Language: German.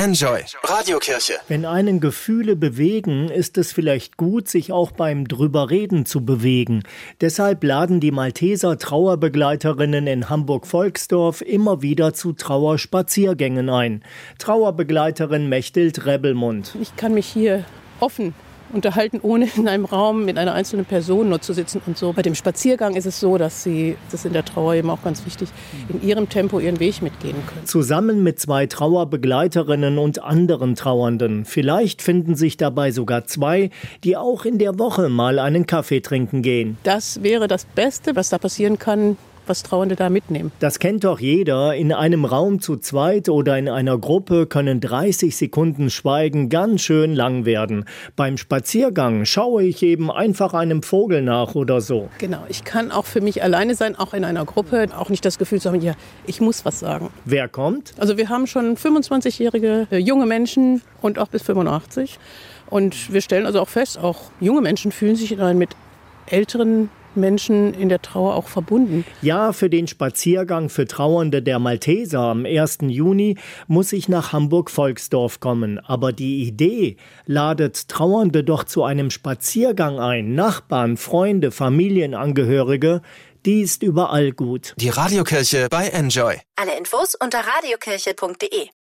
Enjoy Radiokirche. Wenn einen Gefühle bewegen, ist es vielleicht gut, sich auch beim Drüberreden zu bewegen. Deshalb laden die Malteser Trauerbegleiterinnen in Hamburg-Volksdorf immer wieder zu Trauerspaziergängen ein. Trauerbegleiterin Mechthild Rebelmund. Ich kann mich hier offen unterhalten, ohne in einem Raum mit einer einzelnen Person nur zu sitzen und so. Bei dem Spaziergang ist es so, dass sie, das ist in der Trauer eben auch ganz wichtig, in ihrem Tempo ihren Weg mitgehen können. Zusammen mit 2 Trauerbegleiterinnen und anderen Trauernden. Vielleicht finden sich dabei sogar 2, die auch in der Woche mal einen Kaffee trinken gehen. Das wäre das Beste, was da passieren kann, was Trauernde da mitnehmen. Das kennt doch jeder. In einem Raum zu zweit oder in einer Gruppe können 30 Sekunden Schweigen ganz schön lang werden. Beim Spaziergang schaue ich eben einfach einem Vogel nach oder so. Genau, ich kann auch für mich alleine sein, auch in einer Gruppe, auch nicht das Gefühl zu haben, ja, ich muss was sagen. Wer kommt? Also wir haben schon 25-jährige junge Menschen und auch bis 85. Und wir stellen also auch fest, auch junge Menschen fühlen sich mit älteren Menschen in der Trauer auch verbunden. Ja, für den Spaziergang für Trauernde der Malteser am 1. Juni muss ich nach Hamburg-Volksdorf kommen. Aber die Idee, ladet Trauernde doch zu einem Spaziergang ein, Nachbarn, Freunde, Familienangehörige, die ist überall gut. Die Radiokirche bei Enjoy. Alle Infos unter radiokirche.de.